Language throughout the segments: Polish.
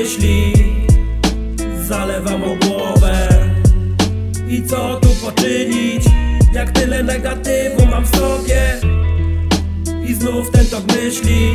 myśli zalewam o głowę. I co tu poczynić, jak tyle negatywu mam w sobie. I znów ten tok myśli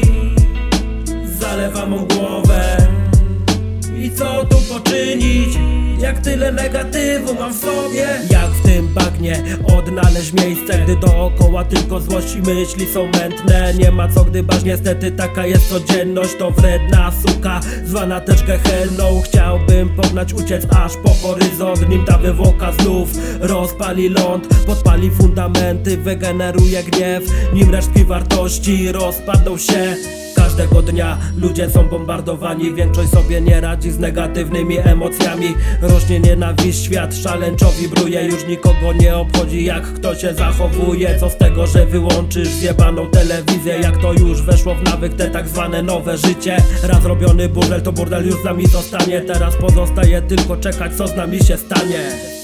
zalewam o głowę. I co tu poczynić, jak tyle negatywu mam w sobie. Jak w tym bagnie odnaleźć miejsce, gdy dookoła tylko złość i myśli są mętne. Nie ma co gdybać, niestety taka jest codzienność. To wredna suka, zwana też gehenną. Chciałbym pognać, uciec aż po horyzont, nim ta wywłoka znów rozpali ląd, podpali fundamenty, wygeneruje gniew, nim resztki wartości rozpadną się. Każdego dnia ludzie są bombardowani, większość sobie nie radzi z negatywnymi emocjami. Rośnie nienawiść, świat szaleńczo wibruje, już nikogo nie obchodzi jak kto się zachowuje. Co z tego, że wyłączysz zjebaną telewizję, jak to już weszło w nawyk te tak zwane nowe życie. Raz robiony burdel to burdel już z nami zostanie, teraz pozostaje tylko czekać co z nami się stanie.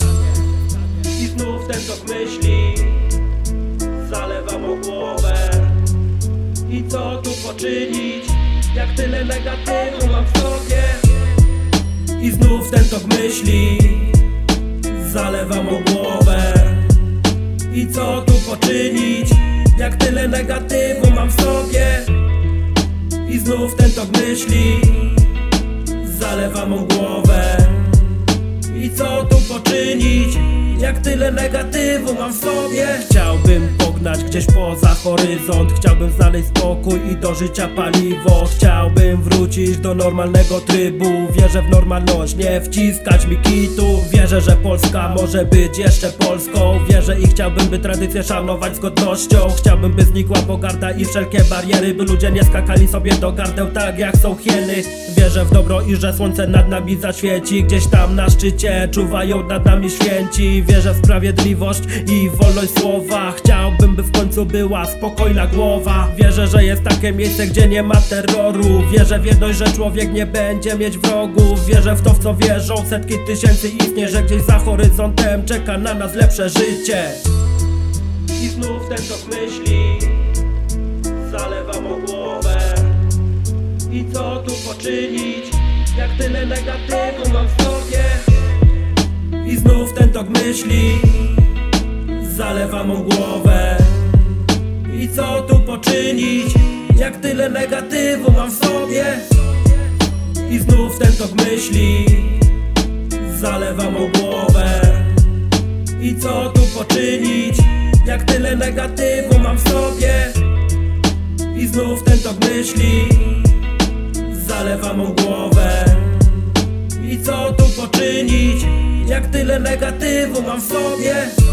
I znów ten tok myśli zalewam o głowę. I co tu poczynić, jak tyle negatywu mam w sobie. I znów ten tok myśli zalewam o głowę. I co tu poczynić, jak tyle negatywu mam w sobie. I znów ten tok myśli zalewam o głowę. I co tu poczynić, jak tyle negatywu mam w sobie. Chciałbym pognać gdzieś poza horyzont, chciałbym znaleźć spokój i do życia paliwo. Chciałbym wrócić do normalnego trybu, wierzę w normalność, nie wciskać mi kitu. Wierzę, że Polska może być jeszcze Polską. Wierzę i chciałbym, by tradycję szanować z godnością. Chciałbym, by znikła pogarda i wszelkie bariery, by ludzie nie skakali sobie do gardeł tak jak są hieny. Wierzę w dobro i że słońce nad nami zaświeci, gdzieś tam na szczycie czuwają nad nami święci. Wierzę w sprawiedliwość i wolność słowa, chciałbym, by w końcu była spokojna głowa. Wierzę, że jest takie miejsce, gdzie nie ma terroru. Wierzę w jedność, że człowiek nie będzie mieć wrogów. Wierzę w to, w co wierzą setki tysięcy istnień, że gdzieś za horyzontem czeka na nas lepsze życie. I znów ten tok myśli zalewam o głowę. I co tu poczynić, jak tyle negatywu mam w sobie. I znów ten tok myśli zalewam o głowę. I co tu poczynić, jak tyle negatywu mam w sobie. I znów ten tok myśli zalewam o głowę. I co tu poczynić, jak tyle negatywu mam w sobie. I znów ten tok myśli zalewam o głowę. I co tu poczynić, jak tyle negatywu mam w sobie.